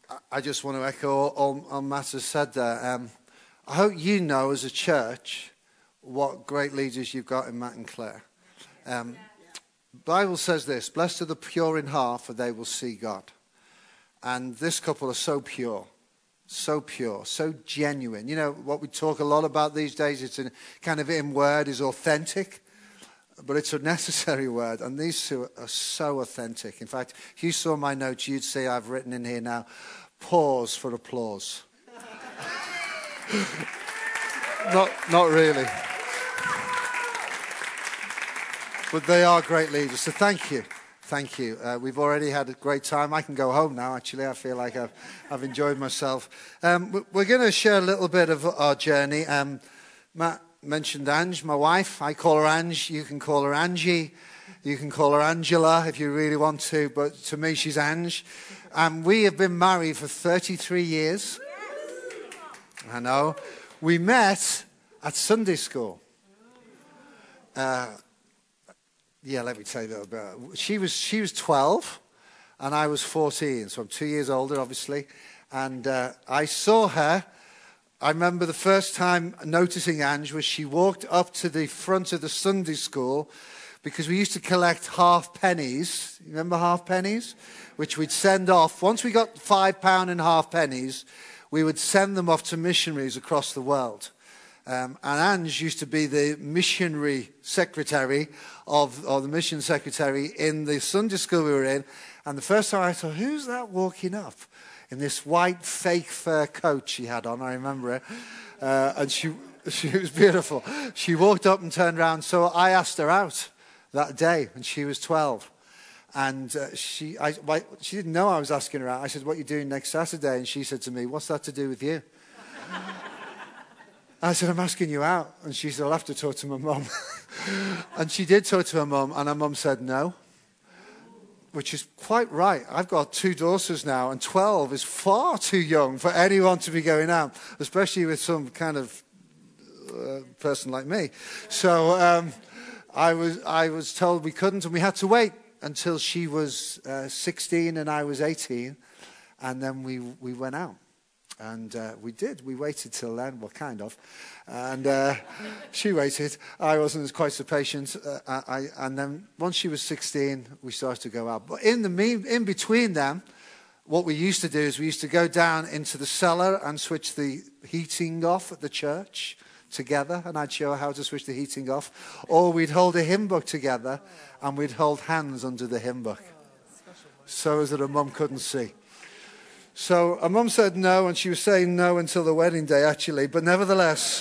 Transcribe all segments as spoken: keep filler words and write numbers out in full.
I just want to echo all, all Matt has said there. Um, I hope you know as a church what great leaders you've got in Matt and Claire. Um, the Bible says this, blessed are the pure in heart, for they will see God. And this couple are so pure, so pure, so genuine. You know, what we talk a lot about these days, it's a kind of in word, is authentic. But it's a necessary word, and these two are so authentic. In fact, if you saw my notes, you'd see I've written in here now, pause for applause. not, not really. But they are great leaders, so thank you. Thank you. Uh, we've already had a great time. I can go home now, actually. I feel like I've, I've enjoyed myself. Um, we're going to share a little bit of our journey. Um, Matt mentioned Ange, my wife. I call her Ange. You can call her Angie. You can call her Angela if you really want to. But to me, she's Ange. And we have been married for thirty-three years. I know. We met at Sunday school. Uh, yeah, let me tell you a little bit. She was, she was twelve and I was fourteen. So I'm two years older, obviously. And uh, I saw her. I remember the first time noticing Ange was she walked up to the front of the Sunday school because we used to collect half pennies. You remember half pennies? Which we'd send off. Once we got five pound and half pennies, we would send them off to missionaries across the world. Um, and Ange used to be the missionary secretary of, or the mission secretary in the Sunday school we were in. And the first time I thought, who's that walking up? In this white fake fur coat she had on, I remember it. Uh, and she she was beautiful. She walked up and turned around. So I asked her out that day, and she was twelve. And uh, she I, well, she didn't know I was asking her out. I said, what are you doing next Saturday? And she said to me, what's that to do with you? I said, I'm asking you out. And she said, I'll have to talk to my mum. And she did talk to her mum, and her mum said no. Which is quite right. I've got two daughters now, and twelve is far too young for anyone to be going out, especially with some kind of uh, person like me. So um, I was I was told we couldn't, and we had to wait until she was uh, sixteen and I was eighteen, and then we we went out. And uh, we did. We waited till then. Well, kind of. And uh, she waited. I wasn't quite so patient. Uh, I, and then once she was sixteen, we started to go out. But in the mean, in between them, what we used to do is we used to go down into the cellar and switch the heating off at the church together. And I'd show her how to switch the heating off. Or we'd hold a hymn book together, and we'd hold hands under the hymn book, so as that her mum couldn't see. So her mum said no, and she was saying no until the wedding day, actually. But nevertheless,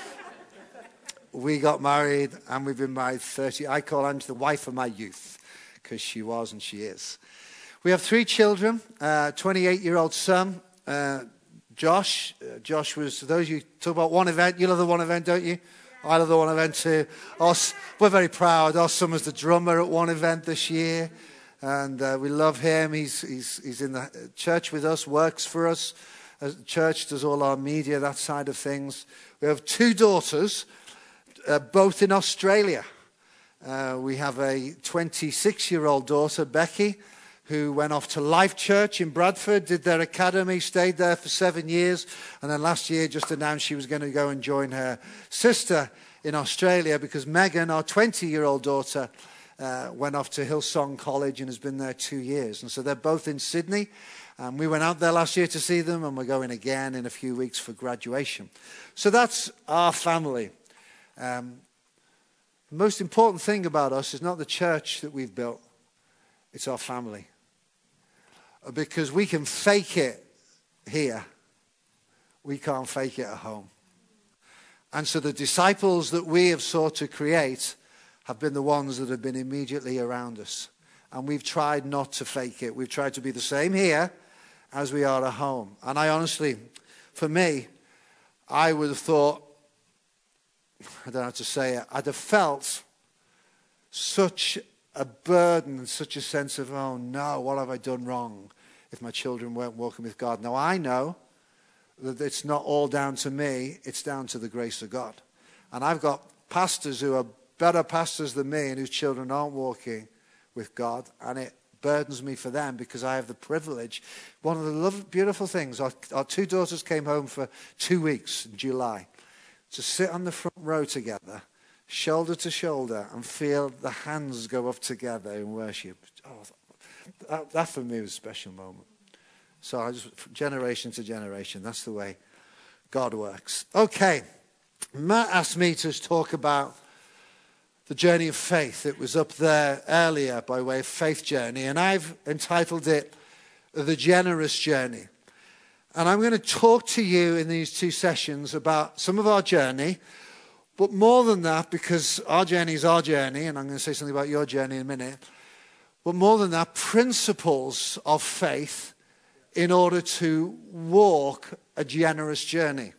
we got married, and we've been married thirty. I call Ange the wife of my youth, because she was and she is. We have three children, a twenty-eight-year-old son, uh, Josh. Uh, Josh was, those of you talk about one event, you love the one event, don't you? Yeah. I love the one event too. Us, we're very proud. Our son was the drummer at one event this year. And uh, we love him. He's, he's, he's in the church with us, works for us. As church does all our media, that side of things. We have two daughters, uh, both in Australia. Uh, we have a twenty-six-year-old daughter, Becky, who went off to Life Church in Bradford, did their academy, stayed there for seven years. And then last year just announced she was going to go and join her sister in Australia because Megan, our twenty-year-old daughter, Uh, went off to Hillsong College and has been there two years. And so they're both in Sydney. Um, we went out there last year to see them, and we're going again in a few weeks for graduation. So that's our family. Um, the most important thing about us is not the church that we've built. It's our family. Because we can fake it here. We can't fake it at home. And so the disciples that we have sought to create have been the ones that have been immediately around us. And we've tried not to fake it. We've tried to be the same here as we are at home. And I honestly, for me, I would have thought, I don't know how to say it, I'd have felt such a burden and such a sense of, oh no, what have I done wrong if my children weren't walking with God? Now I know that it's not all down to me, it's down to the grace of God. And I've got pastors who are better pastors than me and whose children aren't walking with God, and it burdens me for them because I have the privilege. One of the love, beautiful things, our, our two daughters came home for two weeks in July to sit on the front row together, shoulder to shoulder, and feel the hands go up together in worship. Oh, that, that for me was a special moment. So I just, generation to generation, that's the way God works. Okay, Matt asked me to talk about the journey of faith. It was up there earlier by way of faith journey, and I've entitled it The Generous Journey. And I'm going to talk to you in these two sessions about some of our journey, but more than that, because our journey is our journey, and I'm going to say something about your journey in a minute, but more than that, principles of faith in order to walk a generous journey.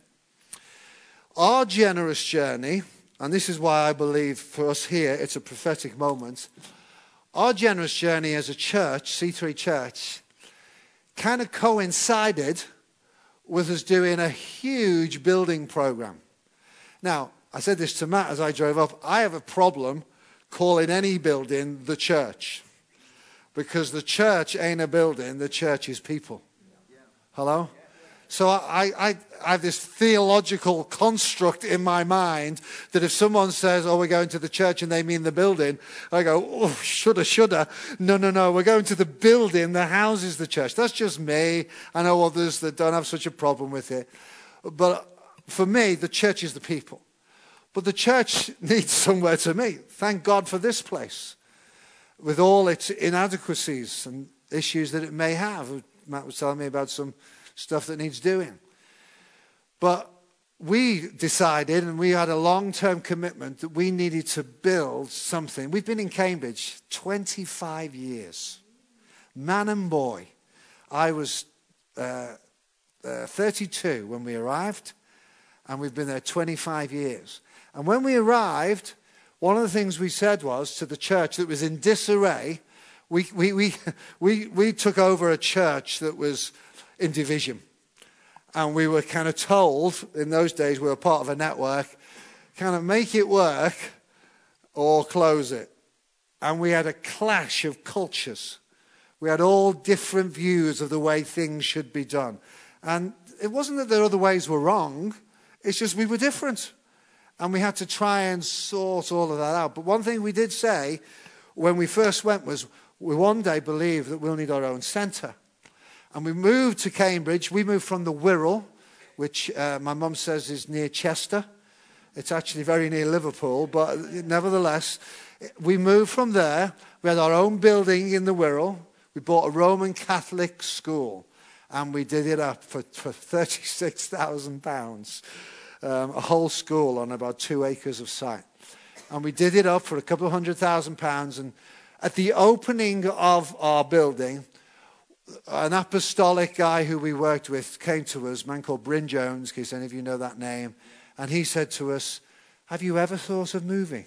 Our generous journey, and this is why I believe for us here it's a prophetic moment, our generous journey as a church, C three Church, kind of coincided with us doing a huge building program. Now, I said this to Matt as I drove up, I have a problem calling any building the church, because the church ain't a building, the church is people. Hello? So I, I, I have this theological construct in my mind that if someone says, oh, we're going to the church and they mean the building, I go, oh, shoulda, shoulda. No, no, no, we're going to the building that houses the church. That's just me. I know others that don't have such a problem with it. But for me, the church is the people. But the church needs somewhere to meet. Thank God for this place, with all its inadequacies and issues that it may have. Matt was telling me about some stuff that needs doing. But we decided, and we had a long-term commitment, that we needed to build something. We've been in Cambridge twenty-five years. Man and boy. I was uh, uh, thirty-two when we arrived, and we've been there twenty-five years. And when we arrived, one of the things we said was to the church that was in disarray, we, we, we, we, we took over a church that was in division. And we were kind of told, in those days we were part of a network, kind of make it work or close it. And we had a clash of cultures. We had all different views of the way things should be done. And it wasn't that the other ways were wrong, it's just we were different. And we had to try and sort all of that out. But one thing we did say when we first went was, we one day believe that we'll need our own centre. And we moved to Cambridge. We moved from the Wirral, which uh, my mum says is near Chester. It's actually very near Liverpool, but nevertheless, we moved from there. We had our own building in the Wirral. We bought a Roman Catholic school, and we did it up for, for thirty-six thousand pounds, um, a whole school on about two acres of site. And we did it up for a couple of hundred thousand pounds, and at the opening of our building, an apostolic guy who we worked with came to us, a man called Bryn Jones, in case any of you know that name, and he said to us, have you ever thought of moving?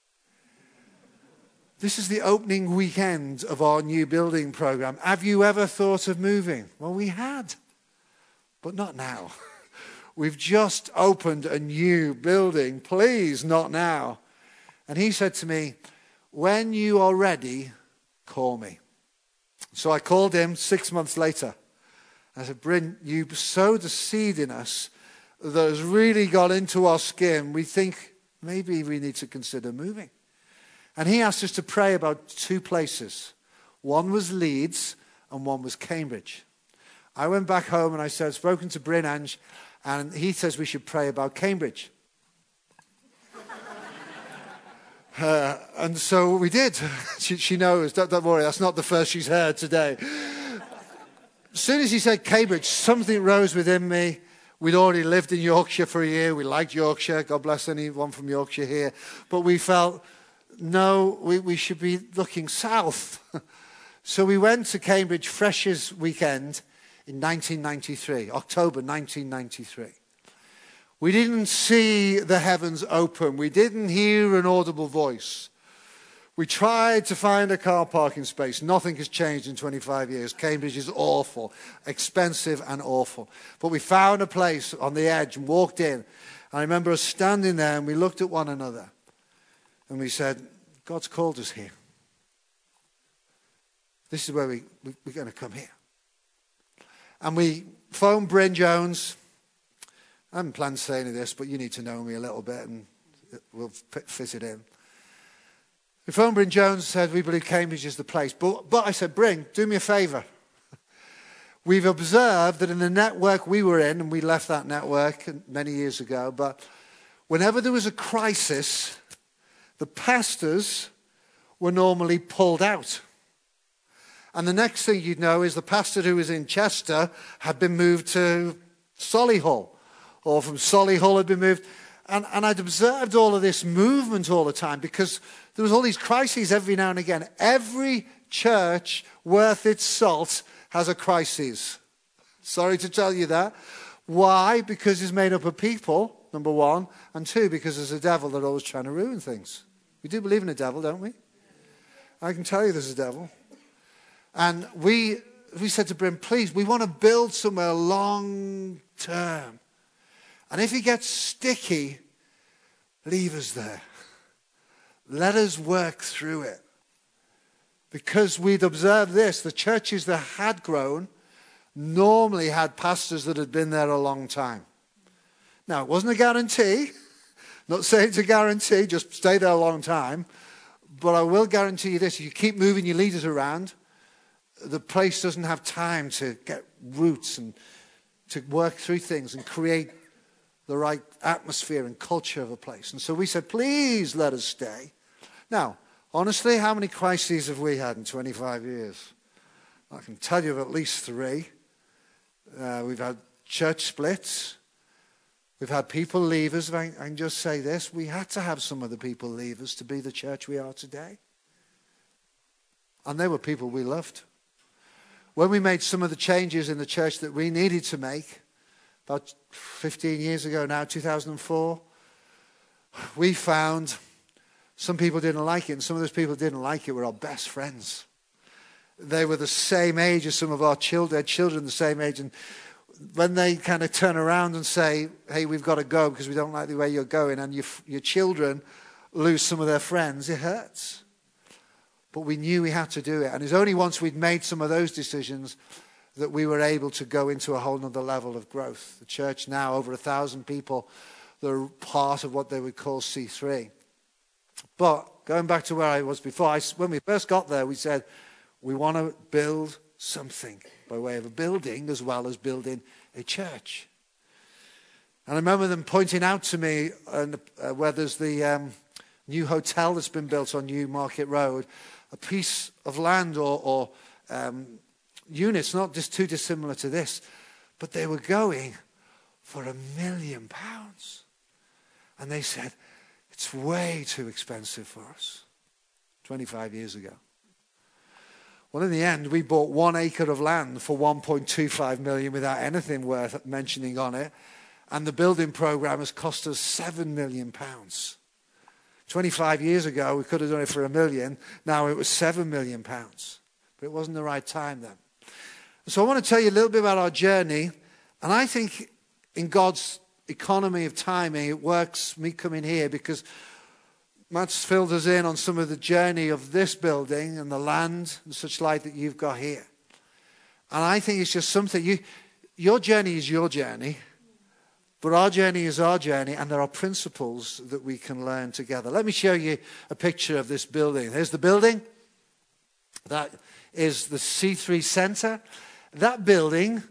This is the opening weekend of our new building program. Have you ever thought of moving? Well, we had, but not now. We've just opened a new building. Please, not now. And he said to me, when you are ready, call me. So I called him six months later. I said, Bryn, you sowed a seed in us that has really got into our skin. We think maybe we need to consider moving. And he asked us to pray about two places. One was Leeds and one was Cambridge. I went back home and I said, I've spoken to Bryn Ange, and he says we should pray about Cambridge. Uh, and so we did. she, she knows. Don't, don't worry, that's not the first she's heard today. As soon as he said Cambridge, something rose within me. We'd already lived in Yorkshire for a year. We liked Yorkshire. God bless anyone from Yorkshire here. But we felt, no, we, we should be looking south. So we went to Cambridge Freshers Weekend in nineteen ninety-three, October nineteen ninety-three. We didn't see the heavens open. We didn't hear an audible voice. We tried to find a car parking space. Nothing has changed in twenty-five years. Cambridge is awful, expensive and awful. But we found a place on the edge and walked in. I remember us standing there and we looked at one another. And we said, God's called us here. this is where we, we, we're going to come here. And we phoned Bryn Jones. I haven't planned saying this, but you need to know me a little bit and we'll fit it in. We phoned Bryn Jones and said, we believe Cambridge is the place. But, but I said, Bryn, do me a favour. We've observed that in the network we were in, and we left that network many years ago, but whenever there was a crisis, the pastors were normally pulled out. And the next thing you'd know is the pastor who was in Chester had been moved to Solihull, or from Solihull had been moved. And, and I'd observed all of this movement all the time because there was all these crises every now and again. Every church worth its salt has a crisis. Sorry to tell you that. Why? Because it's made up of people, number one. And two, because there's a devil that's always trying to ruin things. We do believe in a devil, don't we? I can tell you there's a devil. And we we said to Bryn, please, we want to build somewhere long term. And if he gets sticky, leave us there. Let us work through it. Because we'd observed this, the churches that had grown normally had pastors that had been there a long time. Now, it wasn't a guarantee. Not saying it's a guarantee, just stay there a long time. But I will guarantee you this, if you keep moving your leaders around, the place doesn't have time to get roots and to work through things and create the right atmosphere and culture of a place. And so we said, please let us stay. Now, honestly, how many crises have we had in twenty-five years? I can tell you of at least three. Uh, we've had church splits. We've had people leave us. I, I can just say this. We had to have some of the people leave us to be the church we are today. And they were people we loved. When we made some of the changes in the church that we needed to make, about fifteen years ago now, two thousand four, we found some people didn't like it, and some of those people who didn't like it were our best friends. They were the same age as some of our children, their children the same age, and when they kind of turn around and say, hey, we've got to go because we don't like the way you're going, and your, your children lose some of their friends, it hurts. But we knew we had to do it, and it's only once we'd made some of those decisions that we were able to go into a whole other level of growth. The church now, over a thousand people, that are part of what they would call C three. But going back to where I was before, I, when we first got there, we said, we want to build something by way of a building as well as building a church. And I remember them pointing out to me uh, uh, where there's the um, new hotel that's been built on New Market Road, a piece of land or, or um, units, not just too dissimilar to this, but they were going for a million pounds. And they said, it's way too expensive for us. twenty-five years ago. Well, in the end, we bought one acre of land for one point two five million without anything worth mentioning on it. And the building program has cost us seven million pounds. twenty-five years ago, we could have done it for a million. Now it was seven million pounds. But it wasn't the right time then. So I want to tell you a little bit about our journey. And I think in God's economy of timing, it works, me coming here, because Matt's filled us in on some of the journey of this building and the land and such like that you've got here. And I think it's just something, you, your journey is your journey, but our journey is our journey, and there are principles that we can learn together. Let me show you a picture of this building. Here's the building. That is the C three Centre. That building,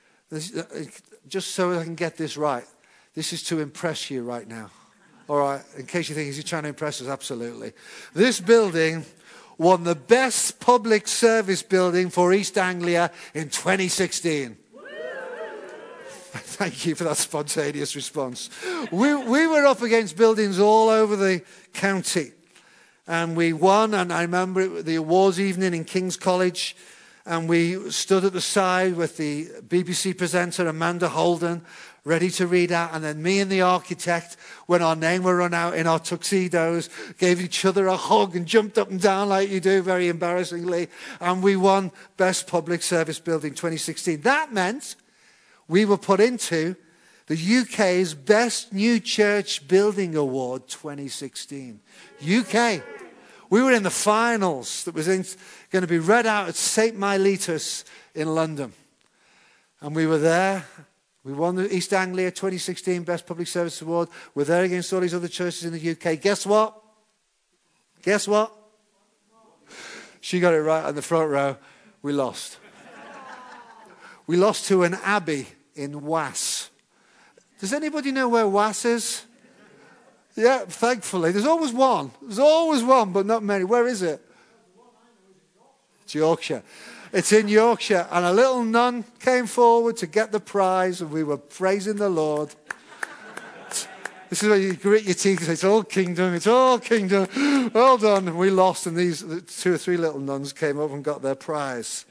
just so I can get this right, this is to impress you right now. All right, in case you think, is he trying to impress us? Absolutely. This building won the best public service building for East Anglia in twenty sixteen. Thank you for that spontaneous response. We, we were up against buildings all over the county. And we won, and I remember it, the awards evening in King's College. And we stood at the side with the B B C presenter, Amanda Holden, ready to read out. And then me and the architect, when our name were run out in our tuxedos, gave each other a hug and jumped up and down like you do, very embarrassingly. And we won Best Public Service Building twenty sixteen. That meant we were put into the U K's Best New Church Building Award twenty sixteen. U K. We were in the finals that was in, going to be read out at Saint Miletus in London. And we were there. We won the East Anglia twenty sixteen Best Public Service Award. We're there against all these other churches in the U K. Guess what? Guess what? She got it right on the front row. We lost. We lost to an abbey in Was. Does anybody know where Was is? Yeah, thankfully. There's always one. There's always one, but not many. Where is it? It's Yorkshire. It's in Yorkshire. And a little nun came forward to get the prize, and we were praising the Lord. This is where you grit your teeth and say, it's all kingdom, it's all kingdom. Well done. And we lost, and these two or three little nuns came up and got their prize.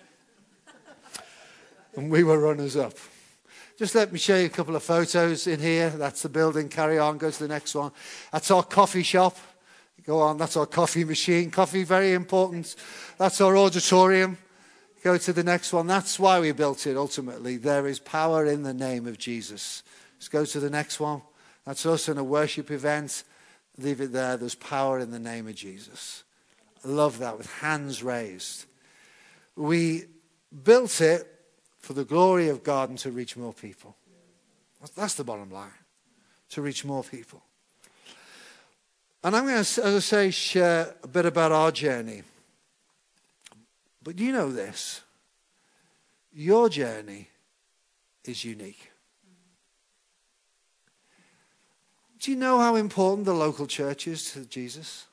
And we were runners-up. Just let me show you a couple of photos in here. That's the building. Carry on. Go to the next one. That's our coffee shop. Go on. That's our coffee machine. Coffee, very important. That's our auditorium. Go to the next one. That's why we built it, ultimately. There is power in the name of Jesus. Let's go to the next one. That's us in a worship event. Leave it there. There's power in the name of Jesus. I love that, with hands raised. We built it for the glory of God and to reach more people. That's the bottom line, to reach more people. And I'm going to, as I say, share a bit about our journey. But you know this, your journey is unique. Do you know how important the local church is to Jesus?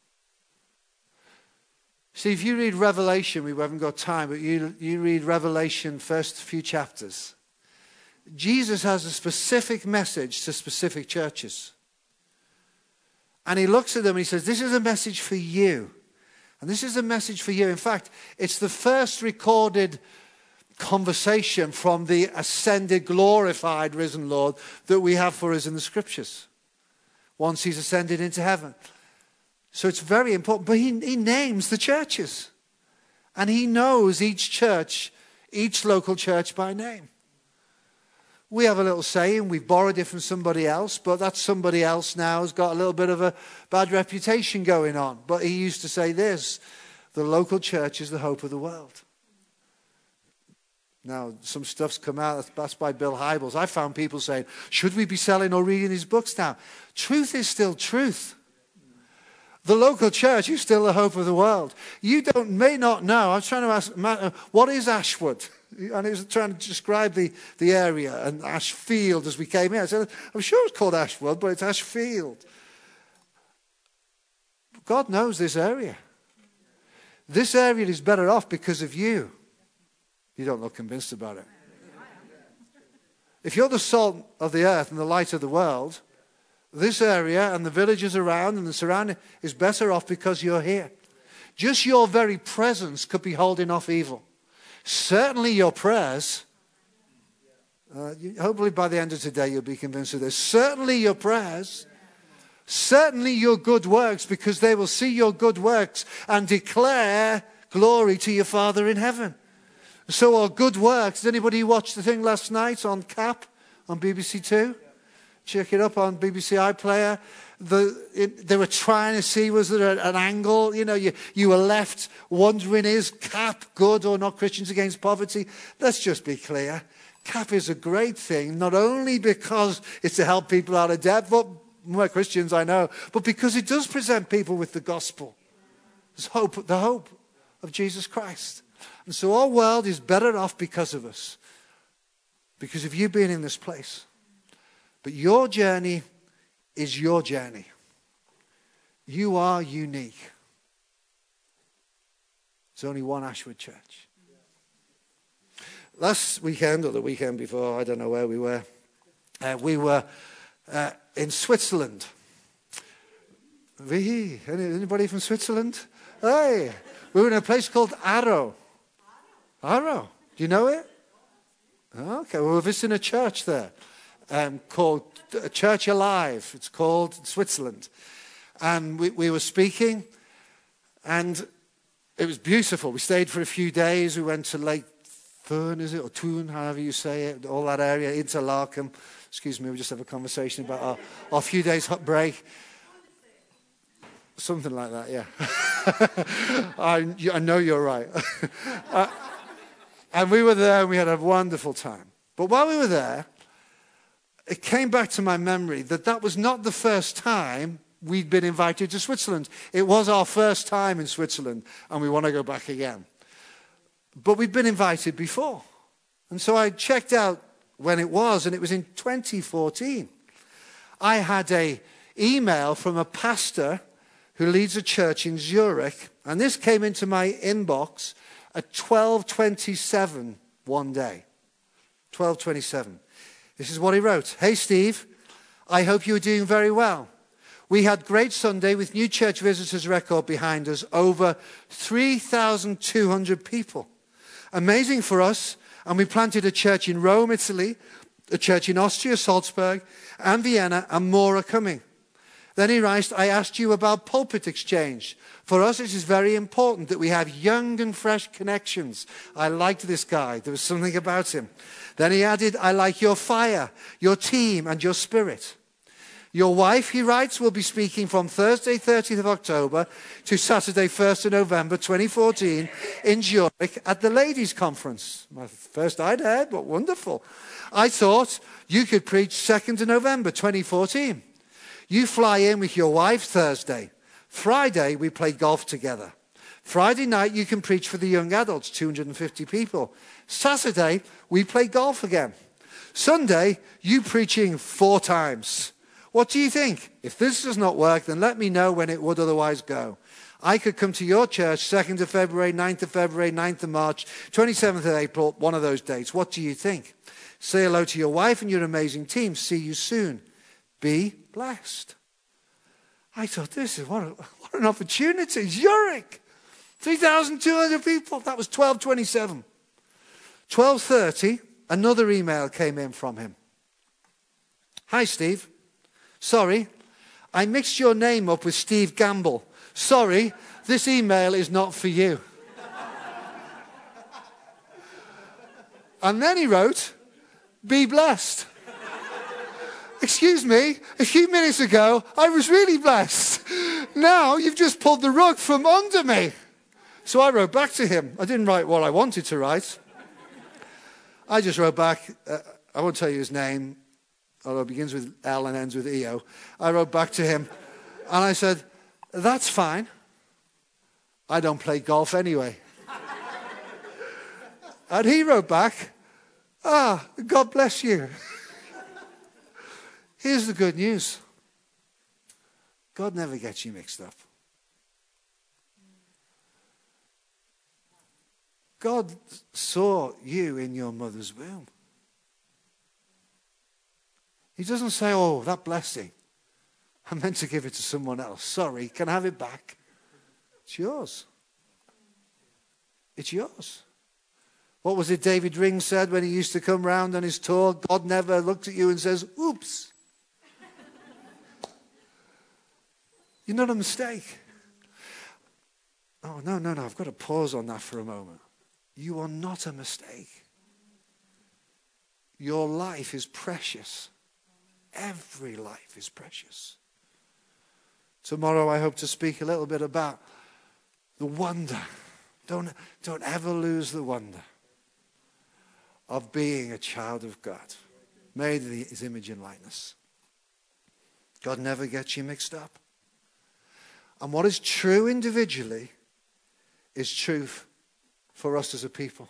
See, if you read Revelation, we haven't got time, but you, you read Revelation, first few chapters. Jesus has a specific message to specific churches. And he looks at them and he says, this is a message for you. And this is a message for you. In fact, it's the first recorded conversation from the ascended, glorified, risen Lord that we have for us in the scriptures. Once he's ascended into heaven. So it's very important. But he, he names the churches. And he knows each church, each local church by name. We have a little saying, we've borrowed it from somebody else, but that somebody else now has got a little bit of a bad reputation going on. But he used to say this, the local church is the hope of the world. Now, some stuff's come out, that's by Bill Hybels. I found people saying, should we be selling or reading his books now? Truth is still truth. The local church is still the hope of the world. You don't, may not know, I was trying to ask, what is Ashwood? And he was trying to describe the, the area, and Ashfield as we came in. I said, I'm sure it's called Ashwood, but it's Ashfield. God knows this area. This area is better off because of you. You don't look convinced about it. If you're the salt of the earth and the light of the world, this area and the villages around and the surrounding is better off because you're here. Just your very presence could be holding off evil. Certainly your prayers, uh, you, hopefully by the end of today you'll be convinced of this. Certainly your prayers, certainly your good works, because they will see your good works and declare glory to your Father in heaven. So our good works, did anybody watch the thing last night on CAP on B B C Two? Check it up on B B C iPlayer. The, it, they were trying to see, was there an angle? You know, you, you were left wondering, is CAP good or not? Christians Against Poverty. Let's just be clear. CAP is a great thing, not only because it's to help people out of debt, but more Christians I know, but because it does present people with the gospel. There's hope, the hope of Jesus Christ. And so our world is better off because of us. Because of you being in this place. But your journey is your journey. You are unique. There's only one Ashwood Church. Last weekend, or the weekend before, I don't know where we were, uh, we were uh, in Switzerland. We, anybody from Switzerland? Hey, we were in a place called Arro. Arro, do you know it? Okay, well, we're visiting a church there. Um, called uh, Church Alive. It's called in Switzerland. And we, we were speaking, and it was beautiful. We stayed for a few days. We went to Lake Thurn, is it, or Thun, however you say it, all that area, Interlaken. Excuse me, we just have a conversation about our, our few days hot break. Something like that, yeah. I, I know you're right. uh, and we were there and we had a wonderful time. But while we were there, it came back to my memory that that was not the first time we'd been invited to Switzerland. It was our first time in Switzerland, and we want to go back again. But we'd been invited before. And so I checked out when it was, and it was in twenty fourteen. I had an email from a pastor who leads a church in Zurich, and this came into my inbox at twelve twenty-seven one day. twelve twenty-seven. This is what he wrote. Hey, Steve, I hope you are doing very well. We had great Sunday with new church visitors record behind us, over three thousand two hundred people. Amazing for us, and we planted a church in Rome, Italy, a church in Austria, Salzburg, and Vienna, and more are coming. Then he writes, I asked you about pulpit exchange. For us, it is very important that we have young and fresh connections. I liked this guy. There was something about him. Then he added, I like your fire, your team, and your spirit. Your wife, he writes, will be speaking from Thursday, thirtieth of October to Saturday, first of November, twenty fourteen, in Zurich at the Ladies' Conference. My first I'd heard, but wonderful. I thought you could preach second of November, twenty fourteen. You fly in with your wife Thursday. Friday, we play golf together. Friday night, you can preach for the young adults, two hundred fifty people. Saturday, we play golf again. Sunday, you preaching four times. What do you think? If this does not work, then let me know when it would otherwise go. I could come to your church second of February, ninth of February, ninth of March, twenty-seventh of April, one of those dates. What do you think? Say hello to your wife and your amazing team. See you soon. Be blessed. I thought, this is what, a, what an opportunity. Zurich. three thousand two hundred people. That was twelve twenty-seven. twelve thirty, another email came in from him. Hi, Steve. Sorry, I mixed your name up with Steve Gamble. Sorry, this email is not for you. And then he wrote, be blessed. Excuse me, a few minutes ago, I was really blessed. Now you've just pulled the rug from under me. So I wrote back to him. I didn't write what I wanted to write. I just wrote back, uh, I won't tell you his name, although it begins with L and ends with E O. I wrote back to him, and I said, that's fine. I don't play golf anyway. And he wrote back, ah, God bless you. Here's the good news. God never gets you mixed up. God saw you in your mother's womb. He doesn't say, oh, that blessing, I meant to give it to someone else. Sorry, can I have it back? It's yours. It's yours. What was it David Ring said when he used to come round on his tour? God never looks at you and says, oops. You're not a mistake. Oh, no, no, no, I've got to pause on that for a moment. You are not a mistake. Your life is precious. Every life is precious. Tomorrow I hope to speak a little bit about the wonder. Don't, don't ever lose the wonder of being a child of God, made in his image and likeness. God never gets you mixed up. And what is true individually is truth for us as a people.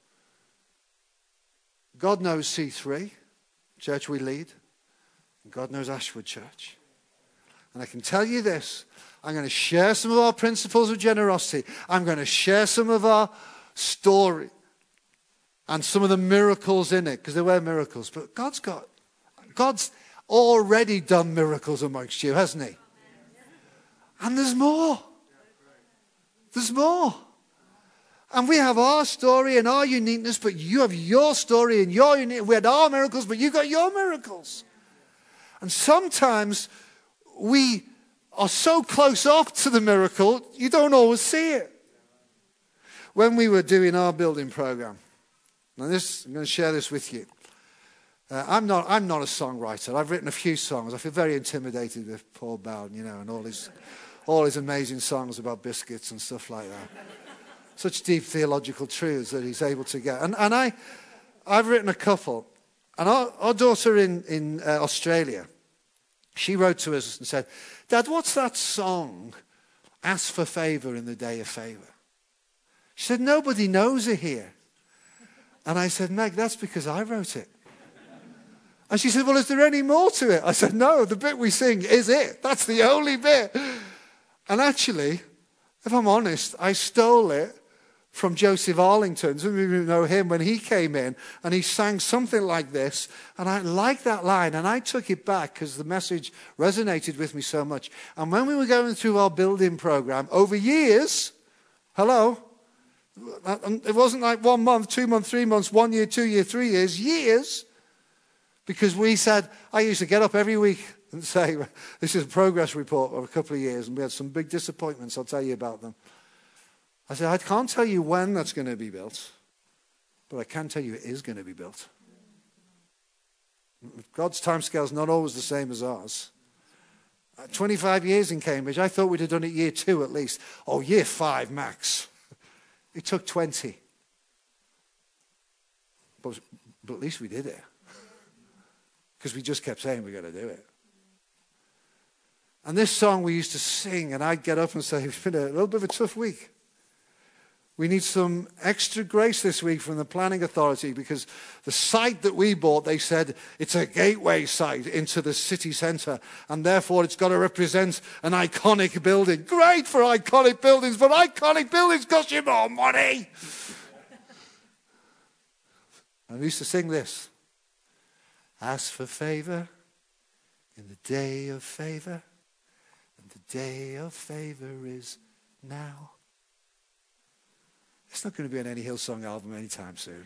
God knows C three, church we lead. And God knows Ashwood Church. And I can tell you this, I'm going to share some of our principles of generosity. I'm going to share some of our story and some of the miracles in it, because there were miracles. But God's got, God's already done miracles amongst you, hasn't he? And there's more. There's more. And we have our story and our uniqueness, but you have your story and your uniqueness. We had our miracles, but you got your miracles. And sometimes we are so close up to the miracle, you don't always see it. When we were doing our building program, and this, I'm going to share this with you. Uh, I'm not, I'm not a songwriter. I've written a few songs. I feel very intimidated with Paul Bowden, you know, and all his, all his amazing songs about biscuits and stuff like that. Such deep theological truths that he's able to get. And, and I, I've written a couple. And our, our daughter in, in uh, Australia, she wrote to us and said, Dad, what's that song, Ask for Favor in the Day of Favor? She said, nobody knows it here. And I said, Meg, that's because I wrote it. And she said, well, is there any more to it? I said, no, the bit we sing is it. That's the only bit. And actually, if I'm honest, I stole it from Joseph Arlington. Some of you know him when he came in and he sang something like this. And I liked that line and I took it back because the message resonated with me so much. And when we were going through our building program over years, hello, it wasn't like one month, two months, three months, one year, two year, three years, years. Because we said, I used to get up every week and say, this is a progress report of a couple of years and we had some big disappointments, I'll tell you about them. I said, I can't tell you when that's going to be built, but I can tell you it is going to be built. God's timescale is not always the same as ours. twenty-five years in Cambridge, I thought we'd have done it year two at least. Oh, year five max. It took twenty. But, but at least we did it. Because we just kept saying we're going to do it. And this song we used to sing, and I'd get up and say, it's been a little bit of a tough week. We need some extra grace this week from the planning authority because the site that we bought, they said it's a gateway site into the city centre and therefore it's got to represent an iconic building. Great for iconic buildings, but iconic buildings cost you more money. And we used to sing this. Ask for favour in the day of favour, and the day of favour is now. It's not going to be on any Hillsong album anytime soon.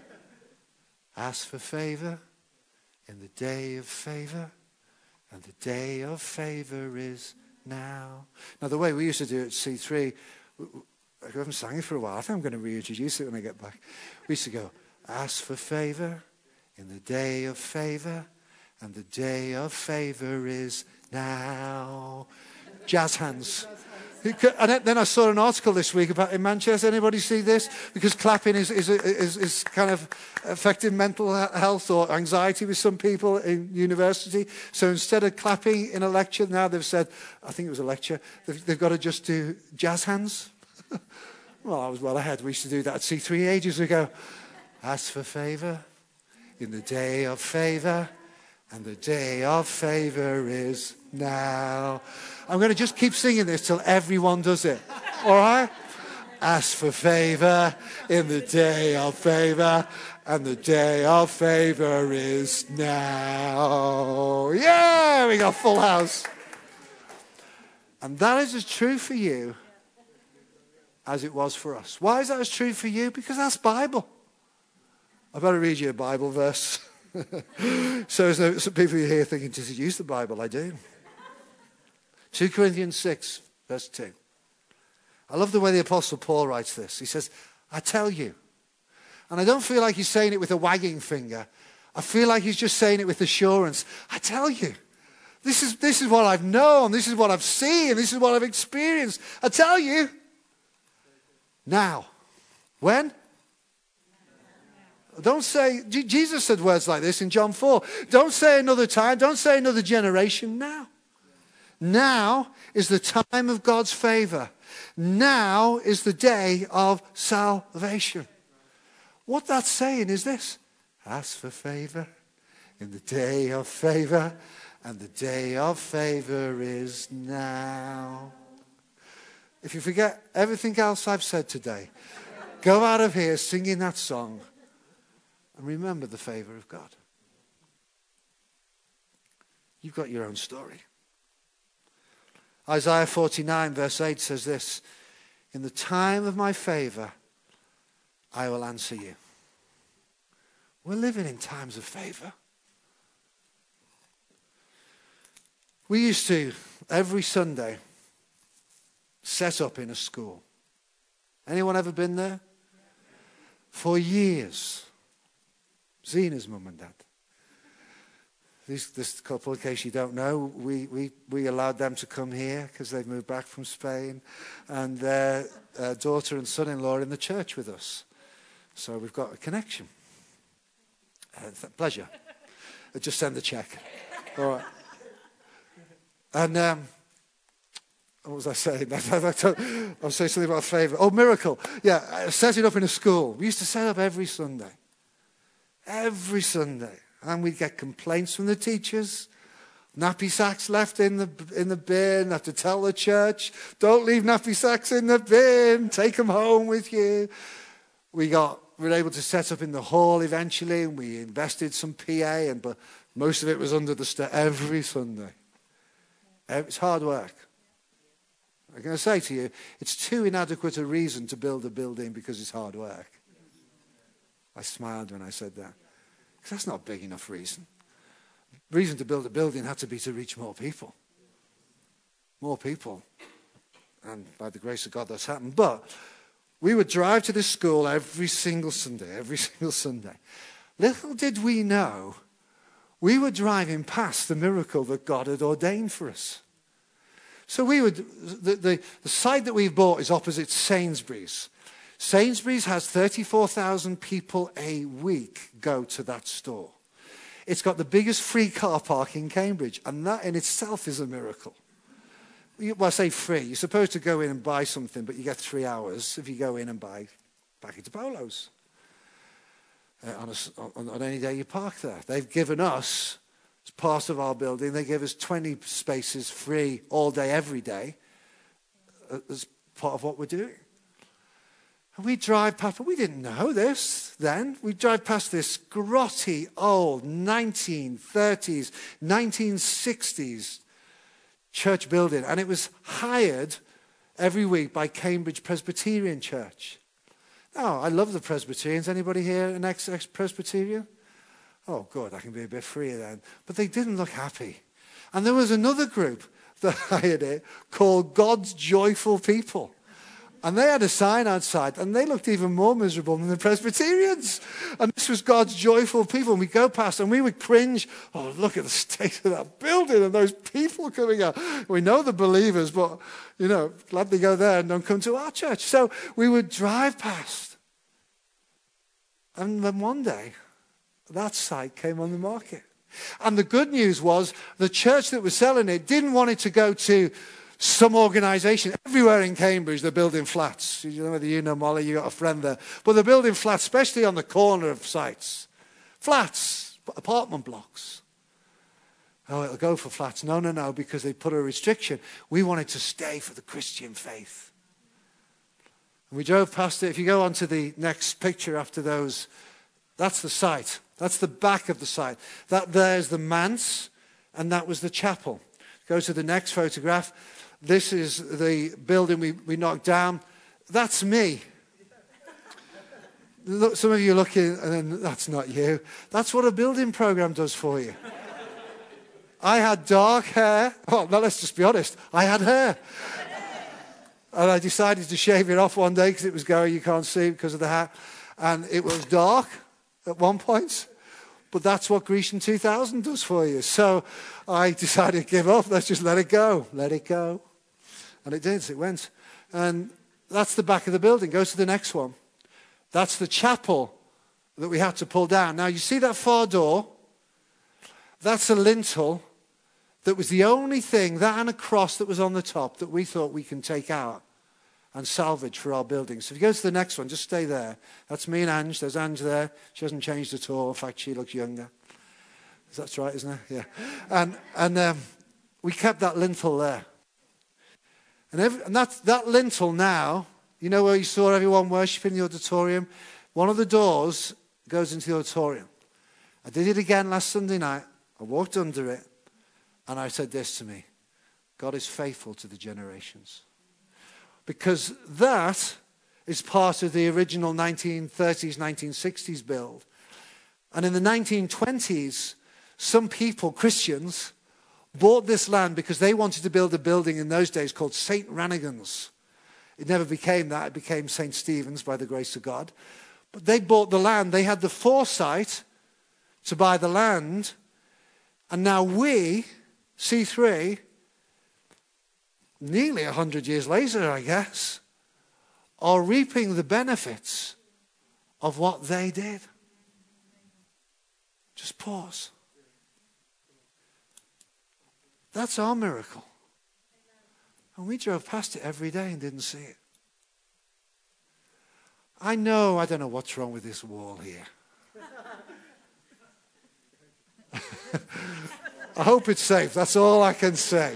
Ask for favour in the day of favour, and the day of favour is now. Now, the way we used to do it at C three, I haven't sang it for a while. I think I'm going to reintroduce it when I get back. We used to go, ask for favour in the day of favour, and the day of favour is now. Jazz hands. And then I saw an article this week about in Manchester. Anybody see this? Because clapping is, is, is, is kind of affecting mental health or anxiety with some people in university. So instead of clapping in a lecture, now they've said, I think it was a lecture, they've, they've got to just do jazz hands. Well, I was well ahead. We used to do that at C three ages ago. Ask for favour in the day of favour, and the day of favour is now. I'm going to just keep singing this till everyone does it. All right? Ask for favour in the day of favour, and the day of favour is now. Yeah, we got full house. And that is as true for you as it was for us. Why is that as true for you? Because that's Bible. I better read you a Bible verse. So there's no, some people here thinking, does he use the Bible? I do. Second Corinthians six, verse two. I love the way the Apostle Paul writes this. He says, I tell you. And I don't feel like he's saying it with a wagging finger. I feel like he's just saying it with assurance. I tell you. This is, this is what I've known. This is what I've seen. This is what I've experienced. I tell you. Now. When? Don't say, Jesus said words like this in John four. Don't say another time. Don't say another generation. Now. Now is the time of God's favor. Now is the day of salvation. What that's saying is this. Ask for favor in the day of favor, and the day of favor is now. If you forget everything else I've said today, go out of here singing that song and remember the favor of God. You've got your own story. Isaiah forty-nine verse eight says this, in the time of my favor, I will answer you. We're living in times of favor. We used to, every Sunday, set up in a school. Anyone ever been there? For years. Zena's mum and dad. These, this couple, in case you don't know, we, we, we allowed them to come here because they've moved back from Spain. And their uh, daughter and son-in-law are in the church with us. So we've got a connection. Uh, th- pleasure. I just send the check. All right. And um, what was I saying? I was saying something about a favour. Oh, miracle. Yeah, I set it up in a school. We used to set up every Sunday. Every Sunday. And we'd get complaints from the teachers. Nappy sacks left in the in the bin. Have to tell the church, don't leave nappy sacks in the bin. Take them home with you. We got we were able to set up in the hall eventually, and we invested some P A, and but most of it was under the stairs every Sunday. It's hard work. I'm going to say to you, it's too inadequate a reason to build a building because it's hard work. I smiled when I said that. Because that's not a big enough reason. Reason to build a building had to be to reach more people. More people. And by the grace of God, that's happened. But we would drive to this school every single Sunday, every single Sunday. Little did we know, we were driving past the miracle that God had ordained for us. So we would, the, the, the site that we've bought is opposite Sainsbury's. Sainsbury's has thirty-four thousand people a week go to that store. It's got the biggest free car park in Cambridge, and that in itself is a miracle. Well, I say free. You're supposed to go in and buy something, but you get three hours if you go in and buy a packet of Polos. Uh, on, a, on, on any day you park there. They've given us, as part of our building, they give us twenty spaces free all day, every day, uh, as part of what we're doing. And we drive past, but we didn't know this then. We drive past this grotty old nineteen thirties, nineteen sixties church building. And it was hired every week by Cambridge Presbyterian Church. Now, I love the Presbyterians. Anybody here an ex- ex-Presbyterian? Oh, good, I can be a bit freer then. But they didn't look happy. And there was another group that hired it called God's Joyful People. And they had a sign outside, and they looked even more miserable than the Presbyterians. And this was God's Joyful People. And we go past, and we would cringe. Oh, look at the state of that building and those people coming out. We know the believers, but, you know, glad they go there and don't come to our church. So we would drive past. And then one day, that site came on the market. And the good news was the church that was selling it didn't want it to go to some organization. Everywhere in Cambridge, they're building flats. You know whether you know Molly, you got a friend there. But they're building flats, especially on the corner of sites. Flats, apartment blocks. Oh, it'll go for flats. No, no, no, because they put a restriction. We wanted to stay for the Christian faith. And we drove past it. If you go on to the next picture after those, that's the site. That's the back of the site. That there's the manse, and that was the chapel. Go to the next photograph. This is the building we, we knocked down. That's me. Look, some of you are looking, and then that's not you. That's what a building program does for you. I had dark hair. Well, no, let's just be honest. I had hair. And I decided to shave it off one day because it was going, you can't see because of the hat. And it was dark at one point. But that's what Grecian two thousand does for you. So I decided to give up. Let's just let it go. Let it go. And it did. It went. And that's the back of the building. Go to the next one. That's the chapel that we had to pull down. Now, you see that far door? That's a lintel that was the only thing, that and a cross that was on the top, that we thought we can take out and salvage for our building. So if you go to the next one, just stay there. That's me and Ange. There's Ange there. She hasn't changed at all. In fact, she looks younger. That's right, isn't it? Yeah. And and um, we kept that lintel there. And, every, and that, that lintel now, you know where you saw everyone worshiping in the auditorium? One of the doors goes into the auditorium. I did it again last Sunday night. I walked under it, and I said this to me: God is faithful to the generations. Because that is part of the original nineteen thirties, nineteen sixties build. And in the nineteen twenties, some people, Christians, bought this land because they wanted to build a building in those days called Saint Rannigan's. It never became that. It became Saint Stephen's by the grace of God. But they bought the land. They had the foresight to buy the land. And now we, C three, nearly a hundred years later, I guess, are reaping the benefits of what they did. Just pause. That's our miracle. And we drove past it every day and didn't see it. I know, I don't know what's wrong with this wall here. I hope it's safe. That's all I can say.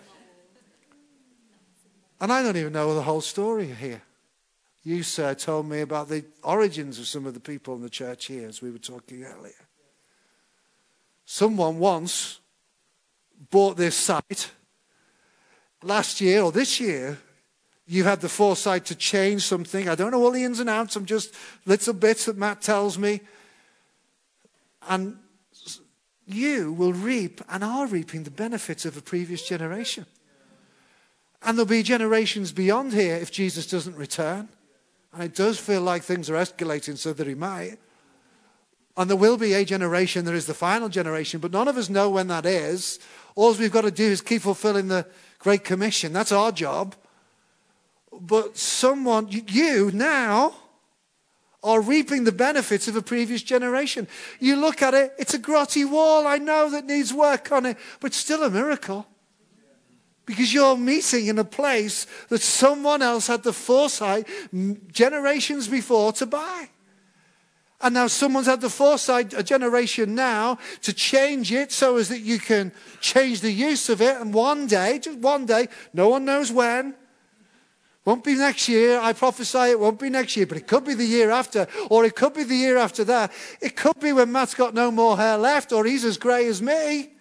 And I don't even know the whole story here. You, sir, told me about the origins of some of the people in the church here, as we were talking earlier. Someone once bought this site. Last year or this year, you had the foresight to change something. I don't know all the ins and outs. I'm just little bits that Matt tells me. And you will reap and are reaping the benefits of a previous generation. And there'll be generations beyond here if Jesus doesn't return. And it does feel like things are escalating so that he might. And there will be a generation, there is the final generation, but none of us know when that is. All we've got to do is keep fulfilling the Great Commission. That's our job. But someone, you now, are reaping the benefits of a previous generation. You look at it, it's a grotty wall, I know, that needs work on it, but still a miracle. Because you're meeting in a place that someone else had the foresight generations before to buy. And now someone's had the foresight, a generation now, to change it so as that you can change the use of it. And one day, just one day, no one knows when. Won't be next year. I prophesy it won't be next year, but it could be the year after, or it could be the year after that. It could be when Matt's got no more hair left, or he's as grey as me.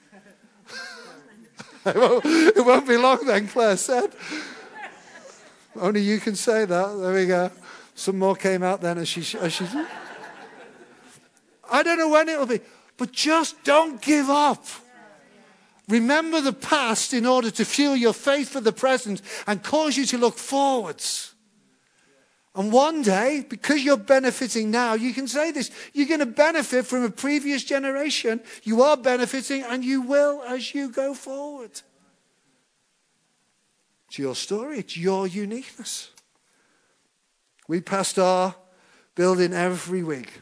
It won't, it won't be long then, Claire said. Only you can say that. There we go. Some more came out then as she... As she I don't know when it'll be, but just don't give up. Remember the past in order to fuel your faith for the present and cause you to look forwards. And one day, because you're benefiting now, you can say this, you're going to benefit from a previous generation. You are benefiting and you will as you go forward. It's your story. It's your uniqueness. We passed our building every week.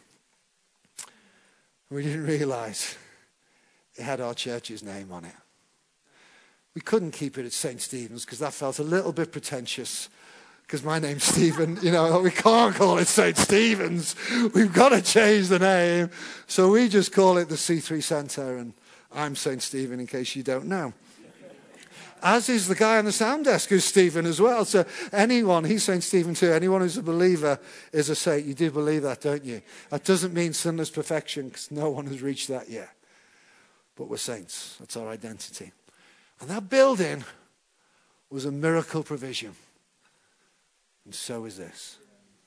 We didn't realize it had our church's name on it. We couldn't keep it at Saint Stephen's because that felt a little bit pretentious. Because my name's Stephen, you know, we can't call it Saint Stephen's. We've got to change the name. So we just call it the C three Centre, and I'm Saint Stephen in case you don't know. As is the guy on the sound desk who's Stephen as well. So anyone, he's Saint Stephen too, anyone who's a believer is a saint. You do believe that, don't you? That doesn't mean sinless perfection because no one has reached that yet. But we're saints. That's our identity. And that building was a miracle provision. And so is this.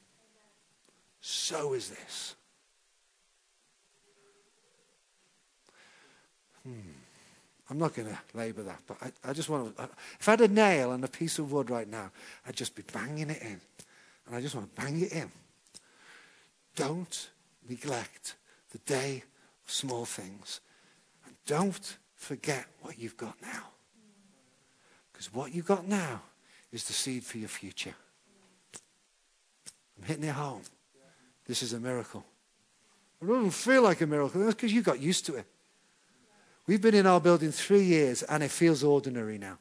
So is this. Hmm. I'm not going to labour that, but I, I just want to... If I had a nail and a piece of wood right now, I'd just be banging it in. And I just want to bang it in. Don't neglect the day of small things. And don't forget what you've got now. Because what you've got now is the seed for your future. I'm hitting it home. This is a miracle. It doesn't feel like a miracle. That's because you got used to it. We've been in our building three years and it feels ordinary now.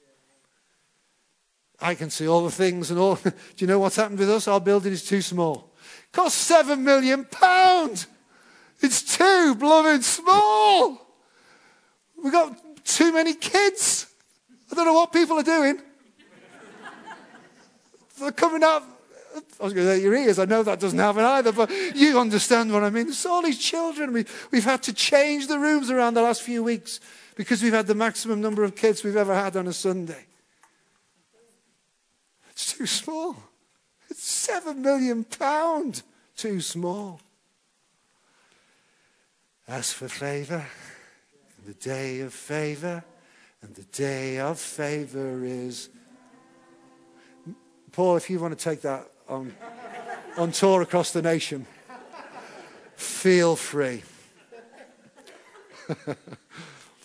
I can see all the things and all. Do you know what's happened with us? Our building is too small. It costs seven million pounds. It's too blooming small. We've got too many kids. I don't know what people are doing. They're coming out. I was going to say your ears. I know that doesn't happen either, but you understand what I mean. There's all these children. We, we've had to change the rooms around the last few weeks because we've had the maximum number of kids we've ever had on a Sunday. It's too small. It's seven million pounds too small. As for favour, the day of favour, and the day of favour is... Paul, if you want to take that on, on tour across the nation, feel free.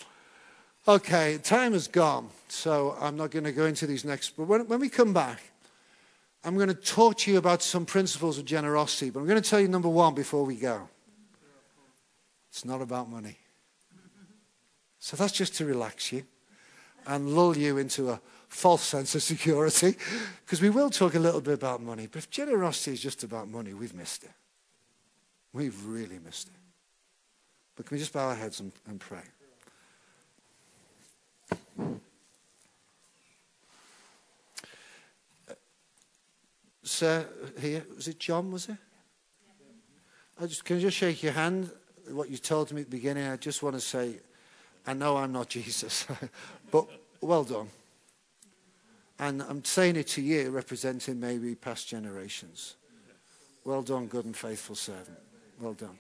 Okay, time has gone, so I'm not going to go into these next. But when, when we come back, I'm going to talk to you about some principles of generosity. But I'm going to tell you number one before we go. It's not about money. So that's just to relax you and lull you into a false sense of security, because we will talk a little bit about money. But if generosity is just about money, we've missed it. We've really missed it. But can we just bow our heads and, and pray? Sir, here, was it John, was it? I just, can you just shake your hand? What you told me at the beginning, I just want to say, I know I'm not Jesus, but well done. And I'm saying it to you, representing maybe past generations. Well done, good and faithful servant. Well done.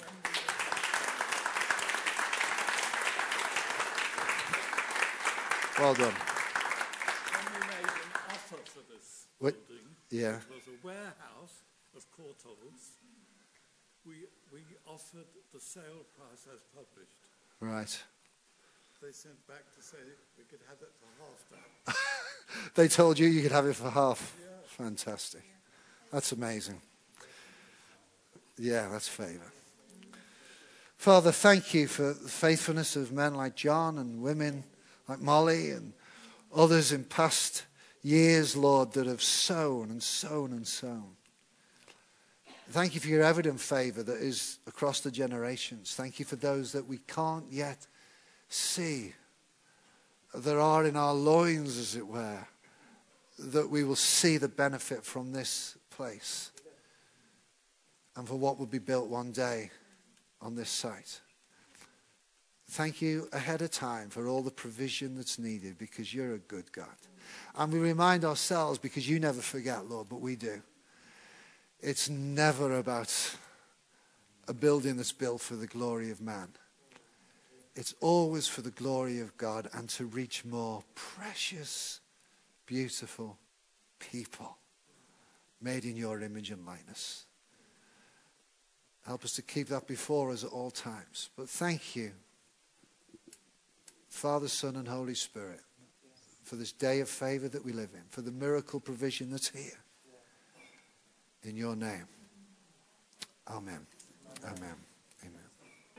Well done. When we made an offer for this What? building, Yeah. it was a warehouse of Courtaulds. We, we offered the sale price as published. Right. They sent back to say we could have it for half that. They told you you could have it for half. Yeah. Fantastic. That's amazing. Yeah, that's favor. Father, thank you for the faithfulness of men like John and women like Molly and others in past years, Lord, that have sown and sown and sown. Thank you for your evident favor that is across the generations. Thank you for those that we can't yet see, that are in our loins, as it were, that we will see the benefit from this place and for what will be built one day on this site. Thank you ahead of time for all the provision that's needed, because you're a good God. And we remind ourselves, because you never forget, Lord, but we do. It's never about a building that's built for the glory of man. It's always for the glory of God and to reach more precious, beautiful people made in your image and likeness. Help us to keep that before us at all times. But thank you, Father, Son, and Holy Spirit, for this day of favor that we live in, for the miracle provision that's here. In your name. Amen. Amen.